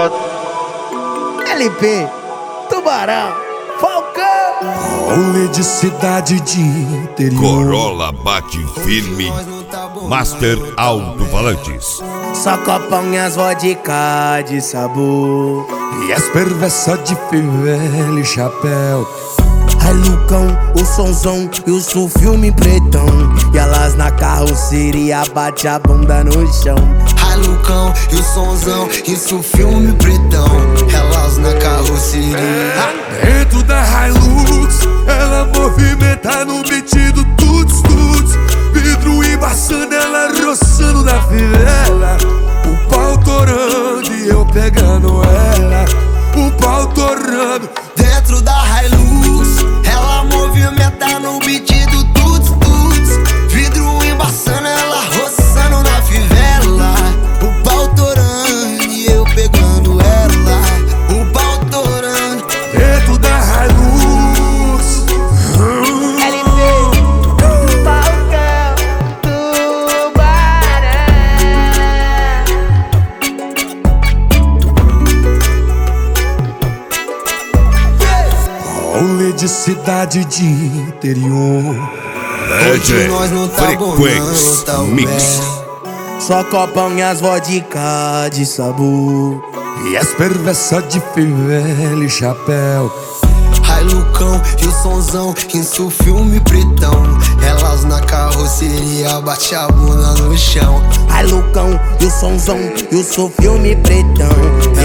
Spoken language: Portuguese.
Frota. LP, Tubarão, Falcão. Rolê de cidade de interior. Corolla bate firme. Master Alto-Falantes. Só copão e as vodka de sabor. E as perversas de fivela e chapéu. Ai Lucão, o sonzão e o seu filme pretão. E elas na carroceria bate a bunda no chão. Ai Lucão e o sonzão e o seu filme pretão. Elas na carroceria. Dentro da Hilux, ela movimenta no beat do tuts tuts. Vidro embaçando, ela roçando na fivela. O pau torando e eu pegando ela. O pau torando. Dentro da Hilux, ela movimenta no beat do tuts tuts. Vidro embaçando, ela roçando na fivela. O pau torando e eu pegando ela. O pau torando. Dentro da Hilux. LP, Falcão, Tubarão. Rolê de cidade de interior. Hoje nós não tá bom, não, Frequência tá Mix. bem. Só copão e as vodka de sabor. E as perversas de fivela e chapéu. Ai Lucão e o sonzão, isso filme pretão. Elas na carroceria bate a bunda no chão. Ai Lucão e o sonzão e o seu filme pretão.